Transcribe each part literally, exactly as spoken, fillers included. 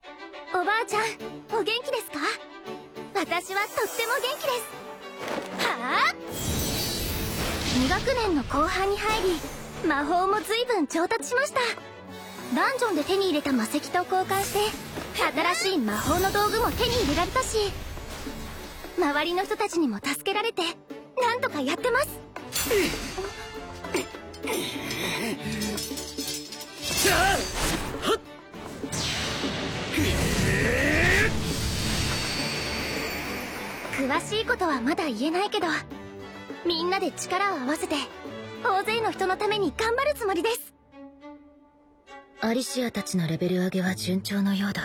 おばあちゃん、お元気ですか？私はとっても元気です。はあ？に学年の後半に入り、魔法も随分上達しました。ダンジョンで手に入れた魔石と交換して新しい魔法の道具も手に入れられたし、周りの人たちにも助けられてなんとかやってます。詳しいことはまだ言えないけど、みんなで力を合わせて大勢の人のために頑張るつもりです。 アリシアたちのレベル上げは順調のようだ。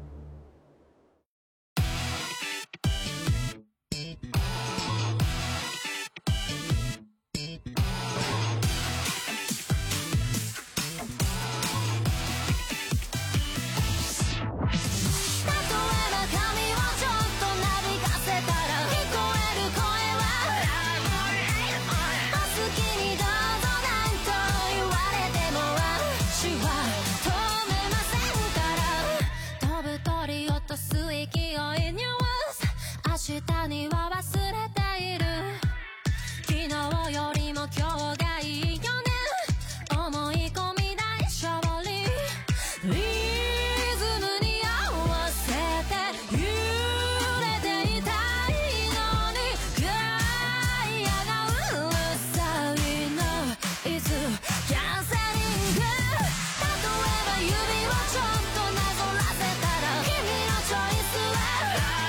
下には忘れている。昨日よりも今日がいいよね。思い込み大勝利。リズムに合わせて揺れていたいのに、ガイアがうるさいの。いつキャンセリング。例えば指をちょっとなぞらせたら、君のチョイスは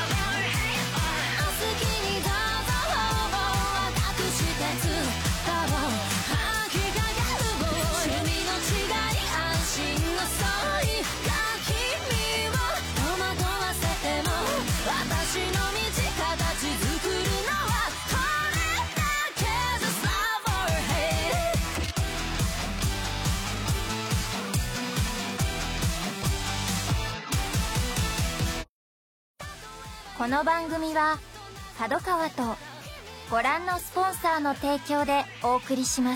この番組は角川とご覧のスポンサーの提供でお送りします。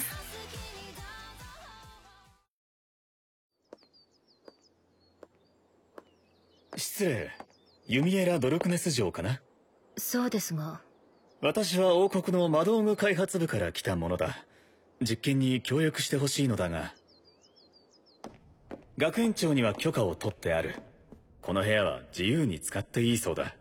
失礼、ユミエラ・ドルクネス城かな？ そうですが。 私は王国の魔道具開発部から来たものだ。実験に協力してほしいのだが。学園長には許可を取ってある。この部屋は自由に使っていいそうだ。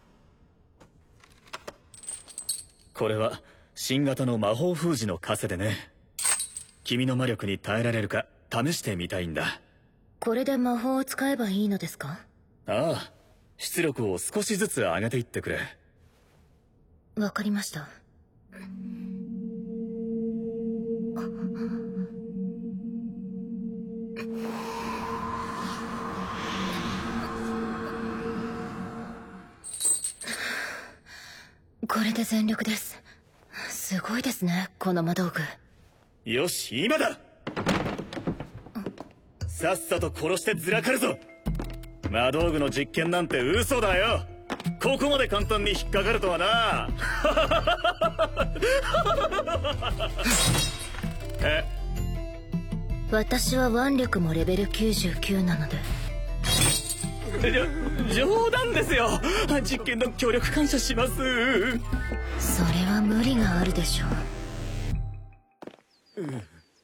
これは新型の魔法封じの枷でね。君の魔力に耐えられるか試してみたいんだ。 これで魔法を使えばいいのですか？ ああ、出力を少しずつ上げていってくれ。 わかりました。これで全力です。すごいですね、この魔道具。 よし、今だ！さっさと殺してずらかるぞ。魔道具の実験なんて嘘だよ。ここまで簡単に引っかかるとはな。え？ 私は腕力もレベルきゅうじゅうきゅうなので。 じょ冗談ですよ。実験の協力感謝します。それは無理があるでしょう。 うん、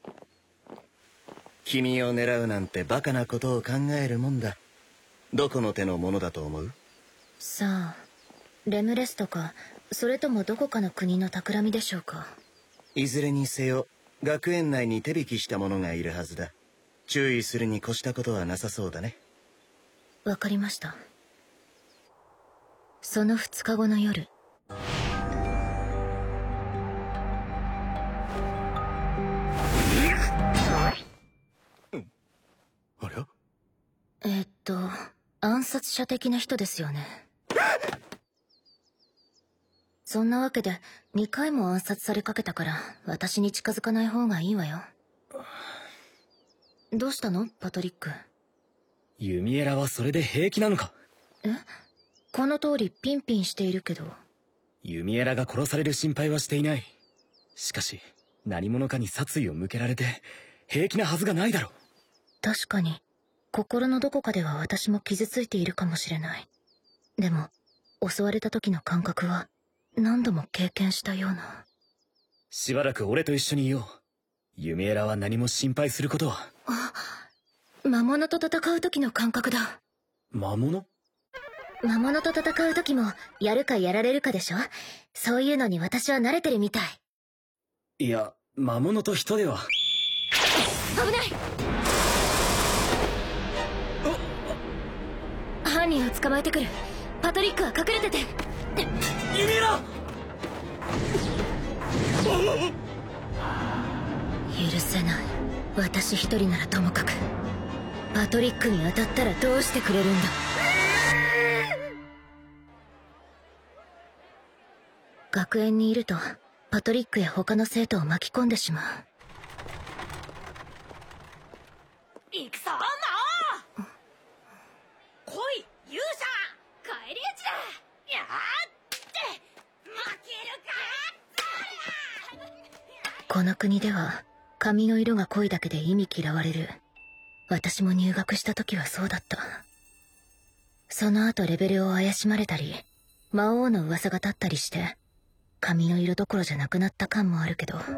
君を狙うなんてバカなことを考えるもんだ。どこの手のものだと思う？ さあ、レムレスとか、それともどこかの国の企みでしょうか。 いずれにせよ学園内に手引きした者がいるはずだ。注意するに越したことはなさそうだね。 わかりました。その二日後の夜。 うん、あれ？ えーっと暗殺者的な人ですよね。そんなわけでにかいも暗殺されかけたから私に近づかない方がいいわよ。どうしたのパトリック？ ユミエラはそれで平気なのか？ え？この通りピンピンしているけど。 ユミエラが殺される心配はしていない。しかし何者かに殺意を向けられて平気なはずがないだろう。 確かに心のどこかでは私も傷ついているかもしれない。でも襲われた時の感覚は何度も経験したような。 しばらく俺と一緒にいよう。ユミエラは何も心配することは。 あ、魔物と戦う時の感覚だ。 魔物？ 魔物と戦う時もやるかやられるかでしょ。そういうのに私は慣れてるみたい。 いや、魔物と人では。 危ない。犯人を捕まえてくる。パトリックは隠れてて。 ユミエラ！ 許せない。私一人ならともかく、パトリックに当たったらどうしてくれるんだ。学園にいるとパトリックや他の生徒を巻き込んでしまう。 行くぞ魔王。来い勇者。返り討ちだ。やーって負けるか。 この国では髪の色が濃いだけで意味嫌われる。私も入学した時はそうだった。その後レベルを怪しまれたり魔王の噂が立ったりして髪の色どころじゃなくなった感もあるけど。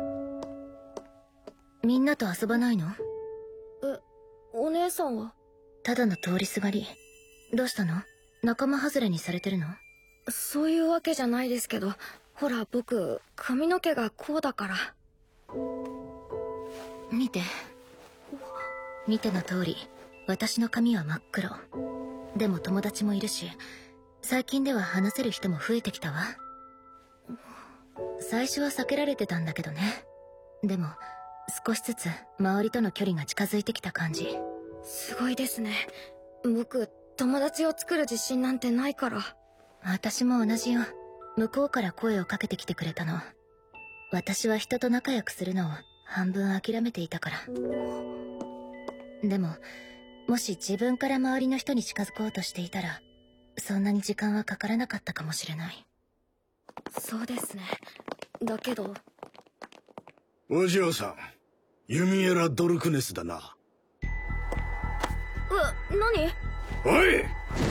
みんなと遊ばないの？ え、お姉さんは？ ただの通りすがり。どうしたの？仲間外れにされてるの？ そういうわけじゃないですけど、ほら僕髪の毛がこうだから。 見て。見ての通り私の髪は真っ黒。でも友達もいるし最近では話せる人も増えてきたわ。最初は避けられてたんだけどね。でも少しずつ周りとの距離が近づいてきた感じ。 すごいですね。僕友達を作る自信なんてないから。 私も同じよ。向こうから声をかけてきてくれたの。私は人と仲良くするのを半分諦めていたから。でももし自分から周りの人に近づこうとしていたらそんなに時間はかからなかったかもしれない。 そうですね。だけどお嬢さん、ユミエラ・ドルクネスだな。 う、何？ おい！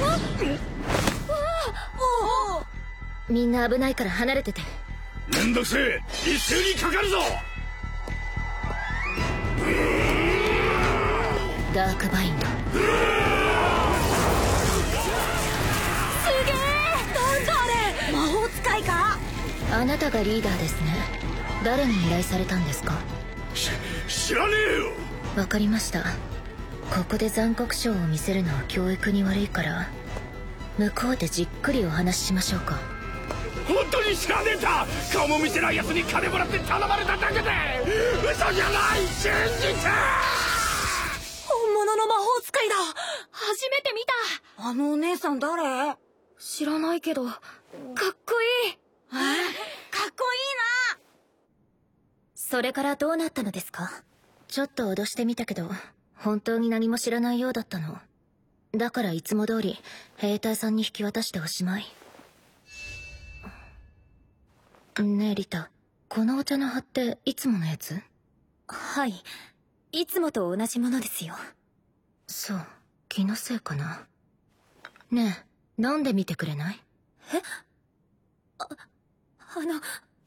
みんな危ないから離れてて。 めんどくせえ。一斉にかかるぞ。 ダークバインド。すげえ。なんだあれ。魔法使いか？ あなたがリーダーですね。誰に依頼されたんですか？ し知らねえよ。 わかりました。ここで残酷賞を見せるのは教育に悪いから向こうでじっくりお話ししましょうか。 本当に知らねえんだ。顔も見せない奴に金もらって頼まれただけで。嘘じゃない。信じて。 本物の魔法使いだ。初めて見た。 あのお姉さん誰？知らないけどかっこいい。 かっこいいな。 それからどうなったのですか？ちょっと脅してみたけど本当に何も知らないようだったの。だからいつも通り兵隊さんに引き渡しておしまい。ねえリタ、このお茶の葉っていつものやつ？ はい、いつもと同じものですよ。 そう、気のせいかな。ねえ、飲んでみてくれない？ え？あ、あの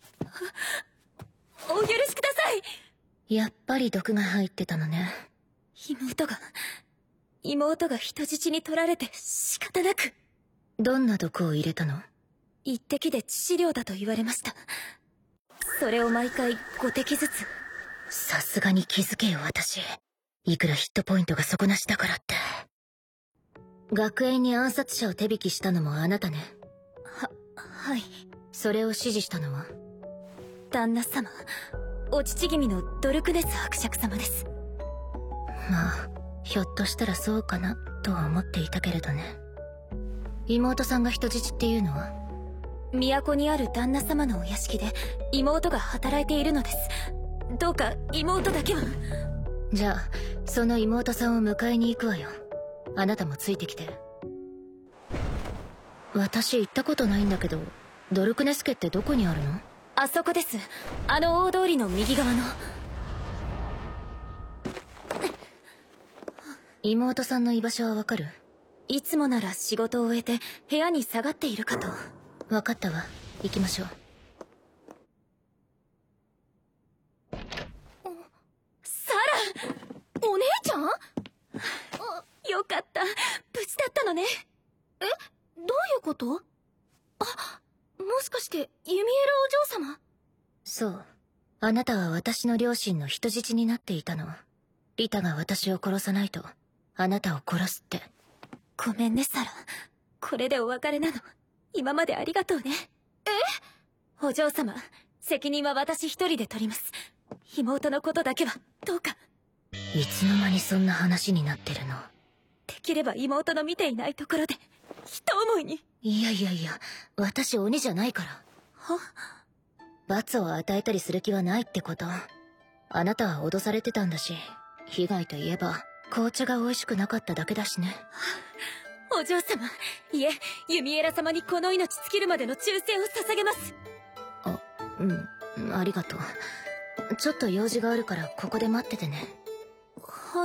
お許しください。 やっぱり毒が入ってたのね。 妹が妹が人質に取られて仕方なく。 どんな毒を入れたの？ 一滴で致死量だと言われました。それを毎回ご滴ずつ。 さすがに気づけよ私。いくらヒットポイントが底なしだからって。学園に暗殺者を手引きしたのもあなたね。 は、はい。 それを指示したのは？ 旦那様、お父君のドルクネス伯爵様です。 まあひょっとしたらそうかなとは思っていたけれどね。妹さんが人質っていうのは？ 都にある旦那様のお屋敷で妹が働いているのです。どうか妹だけは。 じゃあその妹さんを迎えに行くわよ。あなたもついてきて。私行ったことないんだけどドルクネス家ってどこにあるの？ あそこです。あの大通りの右側の。 妹さんの居場所はわかる？ いつもなら仕事を終えて部屋に下がっているかと。 わかったわ。行きましょう。 サラ！お姉ちゃん？よかった。無事だったのね。え？どういうこと？あ、もしかしてユミエラお嬢様？ そう。あなたは私の両親の人質になっていたの。リタが私を殺さないとあなたを殺すって。 ごめんねサラ。これでお別れなの。今までありがとうね。え？お嬢様、責任は私一人で取ります。妹のことだけはどうか。 いつの間にそんな話になってるの？ できれば妹の見ていないところで一思いに。 いやいやいや、私鬼じゃないから。 は？ 罰を与えたりする気はないってこと。あなたは脅されてたんだし、被害といえば紅茶が美味しくなかっただけだしね。 お嬢様、いえ、ユミエラ様にこの命尽きるまでの忠誠を捧げます。 あ、うん、ありがとう。ちょっと用事があるからここで待っててね。 はい。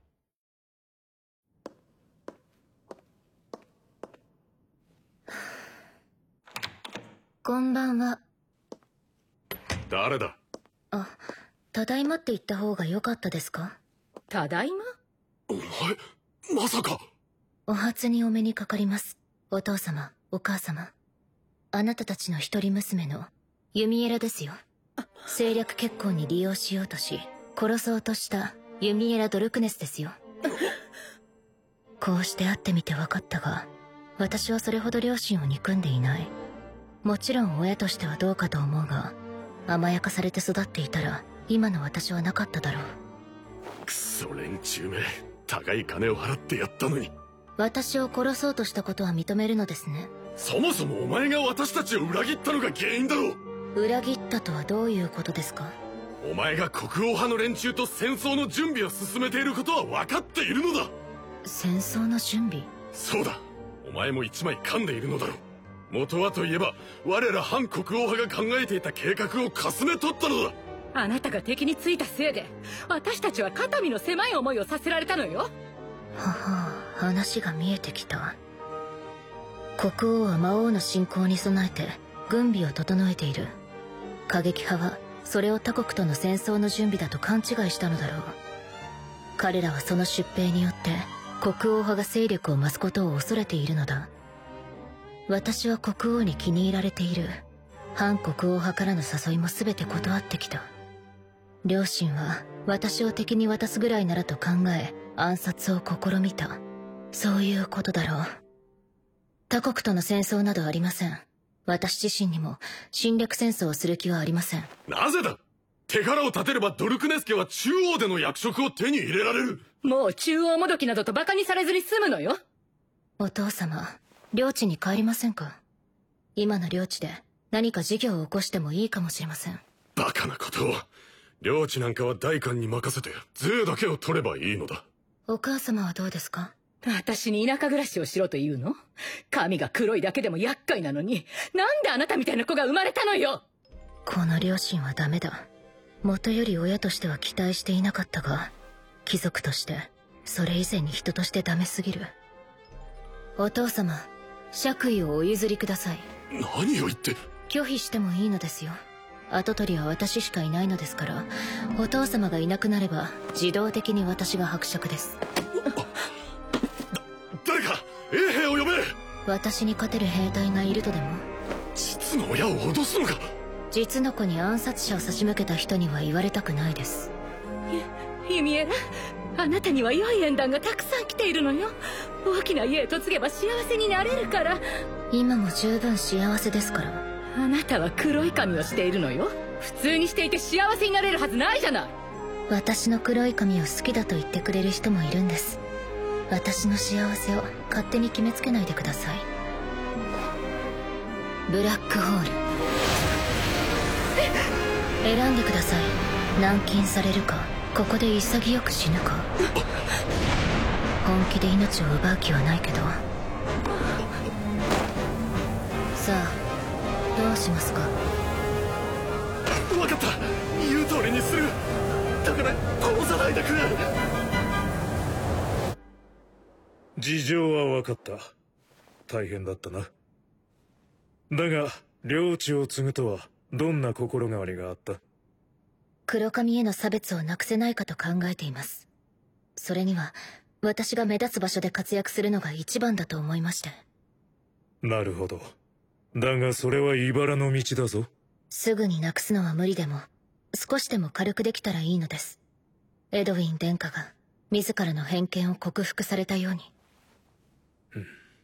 こんばんは。 誰だ？ あ、ただいまって言った方が良かったですか？ ただいま？ お前、まさか。 お初にお目にかかります。お父様、お母様。あなたたちの一人娘のユミエラですよ。政略結婚に利用しようとし殺そうとしたユミエラ・ドルクネスですよ。こうして会ってみて分かったが、私はそれほど両親を憎んでいない。もちろん親としてはどうかと思うが、甘やかされて育っていたら今の私はなかっただろう。 クソ連中め、高い金を払ってやったのに。 私を殺そうとしたことは認めるのですね。 そもそもお前が私たちを裏切ったのが原因だろう。 裏切ったとはどういうことですか？ お前が国王派の連中と戦争の準備を進めていることは分かっているのだ。 戦争の準備？ そうだ、お前も一枚噛んでいるのだろう。元はといえば我ら反国王派が考えていた計画をかすめ取ったのだ。 あなたが敵についたせいで私たちは肩身の狭い思いをさせられたのよ。 はは、話が見えてきた。国王は魔王の侵攻に備えて軍備を整えている。過激派はそれを他国との戦争の準備だと勘違いしたのだろう。彼らはその出兵によって国王派が勢力を増すことを恐れているのだ。私は国王に気に入られている。反国王派からの誘いも全て断ってきた。両親は私を敵に渡すぐらいならと考え暗殺を試みた。そういうことだろう。他国との戦争などありません。私自身にも侵略戦争をする気はありません。 なぜだ？手柄を立てればドルクネス家は中央での役職を手に入れられる。 もう中央もどきなどとバカにされずに済むのよ。 お父様、領地に帰りませんか？今の領地で何か事業を起こしてもいいかもしれません。 バカなことを。領地なんかは代官に任せて税だけを取ればいいのだ。 お母様はどうですか？ 私に田舎暮らしをしろと言うの？髪が黒いだけでも厄介なのに、なんであなたみたいな子が生まれたのよ。 この両親はダメだ。元より親としては期待していなかったが、貴族としてそれ以前に人としてダメすぎる。お父様、爵位をお譲りください。 何を言って。 拒否してもいいのですよ。跡取りは私しかいないのですから、お父様がいなくなれば自動的に私が伯爵です。 誰か衛兵を呼べ。 私に勝てる兵隊がいるとでも？ 実の親を脅すのか？ 実の子に暗殺者を差し向けた人には言われたくないです。 ゆ、ユミエラ、あなたには良い縁談がたくさん来ているのよ。大きな家へ嫁げば幸せになれるから。 今も十分幸せですから。 あなたは黒い髪をしているのよ。普通にしていて幸せになれるはずないじゃない。 私の黒い髪を好きだと言ってくれる人もいるんです。私の幸せを勝手に決めつけないでください。ブラックホール、選んでください。軟禁されるか、ここで潔く死ぬか。本気で命を奪う気はないけど。さあどうしますか？ 分かった、言う通りにする。だから殺さないでくれ。 事情は分かった。大変だったな。だが領地を継ぐとはどんな心変わりがあった？ 黒髪への差別をなくせないかと考えています。それには私が目立つ場所で活躍するのが一番だと思いまして。 なるほど。だがそれは茨の道だぞ。 すぐになくすのは無理でも少しでも軽くできたらいいのです。エドウィン殿下が自らの偏見を克服されたように。 うん、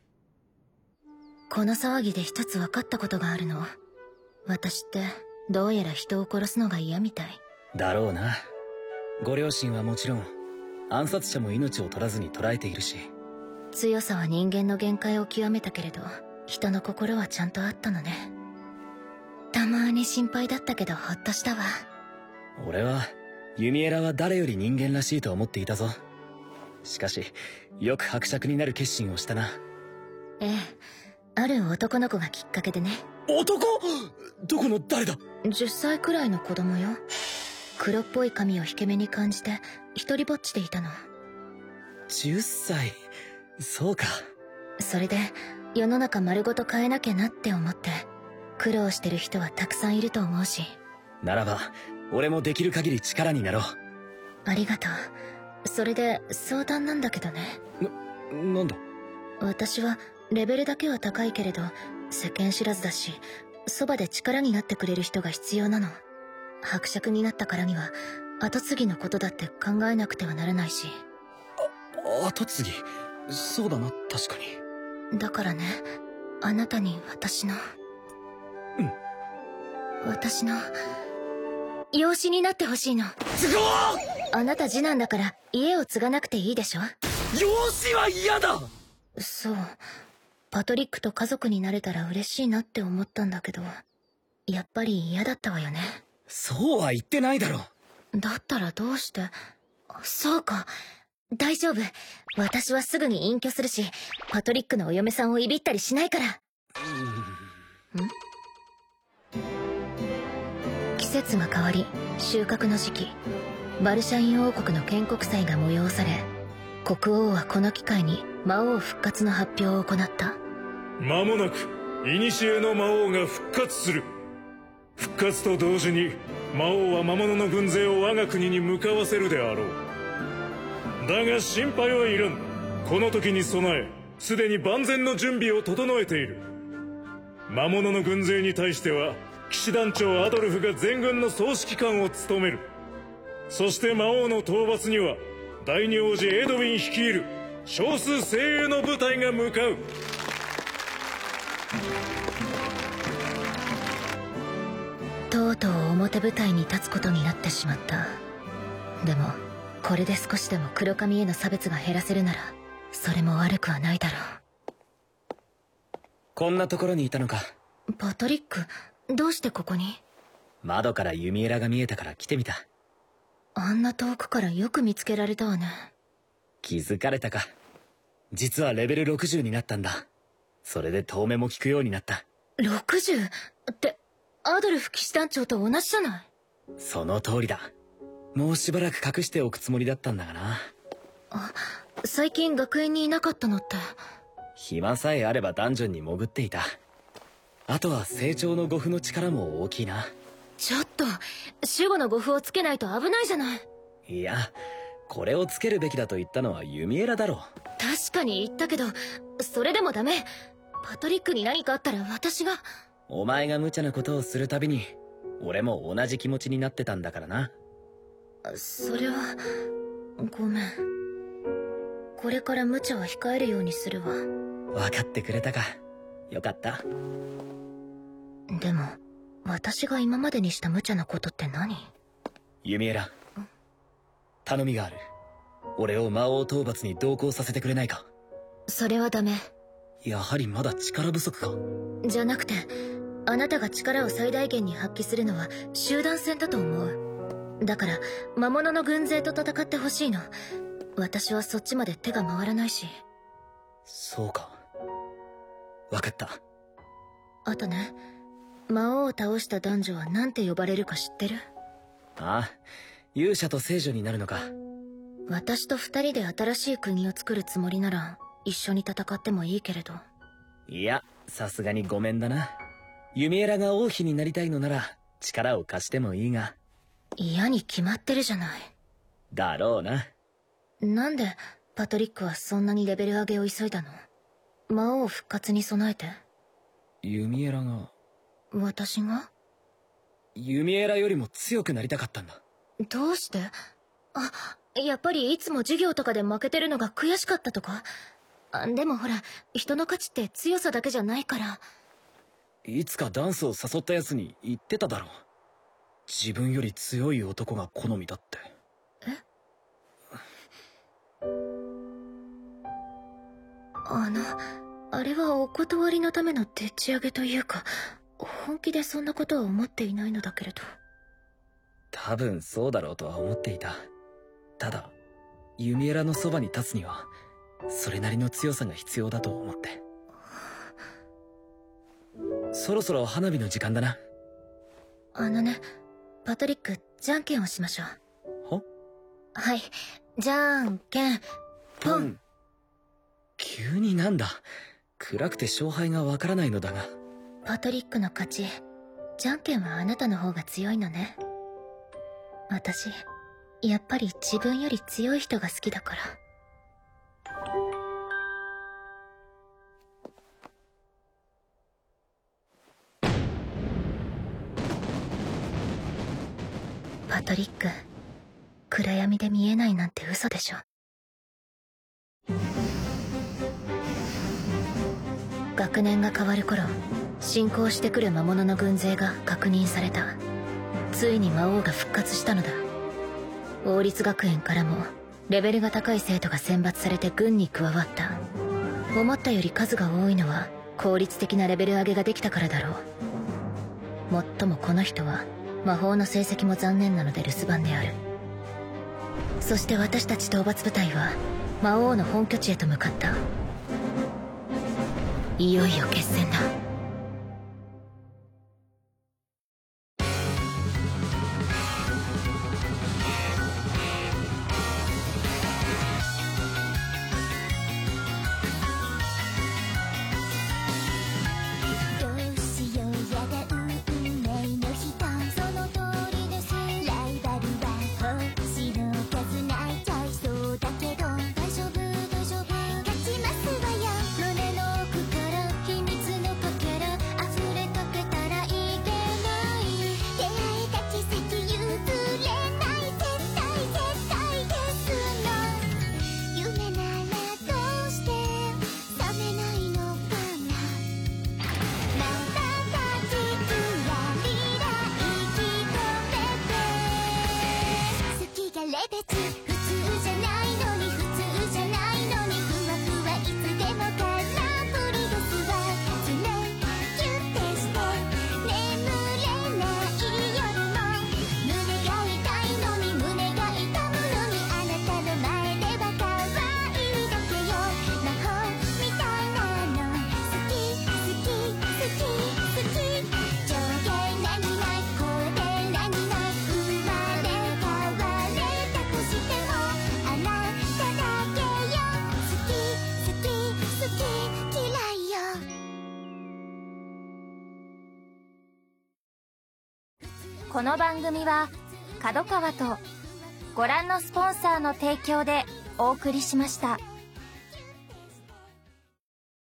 この騒ぎで一つ分かったことがあるの。私ってどうやら人を殺すのが嫌みたい。 だろうな。ご両親はもちろん暗殺者も命を取らずに捕らえているし。 強さは人間の限界を極めたけれど人の心はちゃんとあったのね。たまーに心配だったけどほっとしたわ。 俺はユミエラは誰より人間らしいと思っていたぞ。しかしよく伯爵になる決心をしたな。 ええ、ある男の子がきっかけでね。 男？どこの誰だ？ じゅっさいくらいの子供よ。黒っぽい髪を引け目に感じて一人ぼっちでいたの。 じゅっさい。そうか。 それで世の中丸ごと変えなきゃなって思って。苦労してる人はたくさんいると思うし。 ならば俺もできる限り力になろう。 ありがとう。それで相談なんだけどね。 な、なんだ？ 私はレベルだけは高いけれど世間知らずだし、そばで力になってくれる人が必要なの。伯爵になったからには跡継ぎのことだって考えなくてはならないし。 あ、跡継ぎ？そうだな、確かに。だからね、あなたに私のうん。 私の養子になってほしいの。 すごー！ あなた次男だから家を継がなくていいでしょ。 養子は嫌だ。 そう、パトリックと家族になれたら嬉しいなって思ったんだけど、やっぱり嫌だったわよね。 そうは言ってないだろ。 だったらどうして。そうか、大丈夫。私はすぐに隠居するし、パトリックのお嫁さんをいびったりしないから。うん。ん？季節が変わり収穫の時期、バルシャイン王国の建国祭が催され、国王はこの機会に魔王復活の発表を行った。 間もなく古の魔王が復活する。復活と同時に魔王は魔物の軍勢を我が国に向かわせるであろう。だが心配はいらん。この時に備えすでに万全の準備を整えている。魔物の軍勢に対しては騎士団長アドルフが全軍の総指揮官を務める。そして魔王の討伐には第二王子エドウィン率いる少数精鋭の部隊が向かう。 とうとう表舞台に立つことになってしまった。でもこれで少しでも黒髪への差別が減らせるならそれも悪くはないだろう。 こんなところにいたのか。 パトリック、どうしてここに？ 窓からユミエラが見えたから来てみた。 あんな遠くからよく見つけられたわね。 気づかれたか。実はレベルろくじゅうになったんだ。それで遠目も効くようになった。 ろくじゅうってアドルフ騎士団長と同じじゃない。 その通りだ。もうしばらく隠しておくつもりだったんだがな。 あ、最近学園にいなかったのって。 暇さえあればダンジョンに潜っていた。あとは成長の護符の力も大きいな。 ちょっと守護の護符をつけないと危ないじゃない。 いや、これをつけるべきだと言ったのはユミエラだろう。 確かに言ったけどそれでもダメ。パトリックに何かあったら私が。 お前が無茶なことをするたびに俺も同じ気持ちになってたんだからな。 それはごめん。これから無茶は控えるようにするわ。 分かってくれたか。よかった。 でも私が今までにした無茶なことって何？ ユミエラ、頼みがある。俺を魔王討伐に同行させてくれないか。 それはダメ。 やはりまだ力不足か。 じゃなくて、あなたが力を最大限に発揮するのは集団戦だと思う。だから魔物の軍勢と戦ってほしいの。私はそっちまで手が回らないし。 そうか、分かった。 あとね、魔王を倒した男女は何て呼ばれるか知ってる？ ああ、勇者と聖女になるのか。 私と二人で新しい国を作るつもりなら一緒に戦ってもいいけれど。 いや、さすがにごめんだな。ユミエラが王妃になりたいのなら力を貸してもいいが。 嫌に決まってるじゃない。 だろうな。 なんでパトリックはそんなにレベル上げを急いだの？魔王復活に備えて？ ユミエラが。 私が？ ユミエラよりも強くなりたかったんだ。 どうして？あ、やっぱりいつも授業とかで負けてるのが悔しかったとか？あ、でもほら、人の価値って強さだけじゃないから。 いつかダンスを誘ったやつに言ってただろう。自分より強い男が好みだって。 え？あの、あれはお断りのためのでっち上げというか、本気でそんなことは思っていないのだけれど。 多分そうだろうとは思っていた。ただユミエラのそばに立つにはそれなりの強さが必要だと思って。そろそろ花火の時間だな。 あのね、パトリック、じゃんけんをしましょう。 は？ はい、じゃんけんポン。 急になんだ。暗くて勝敗がわからないのだが。 パトリックの勝ち。じゃんけんはあなたの方が強いのね。私やっぱり自分より強い人が好きだから。パトリック、暗闇で見えないなんて嘘でしょ。学年が変わる頃、進行してくる魔物の軍勢が確認された。ついに魔王が復活したのだ。王立学園からもレベルが高い生徒が選抜されて軍に加わった。思ったより数が多いのは効率的なレベル上げができたからだろう。もっともこの人は魔法の成績も残念なので留守番である。そして私たち討伐部隊は魔王の本拠地へと向かった。いよいよ決戦だ。 この番組は角川とご覧のスポンサーの提供でお送りしました。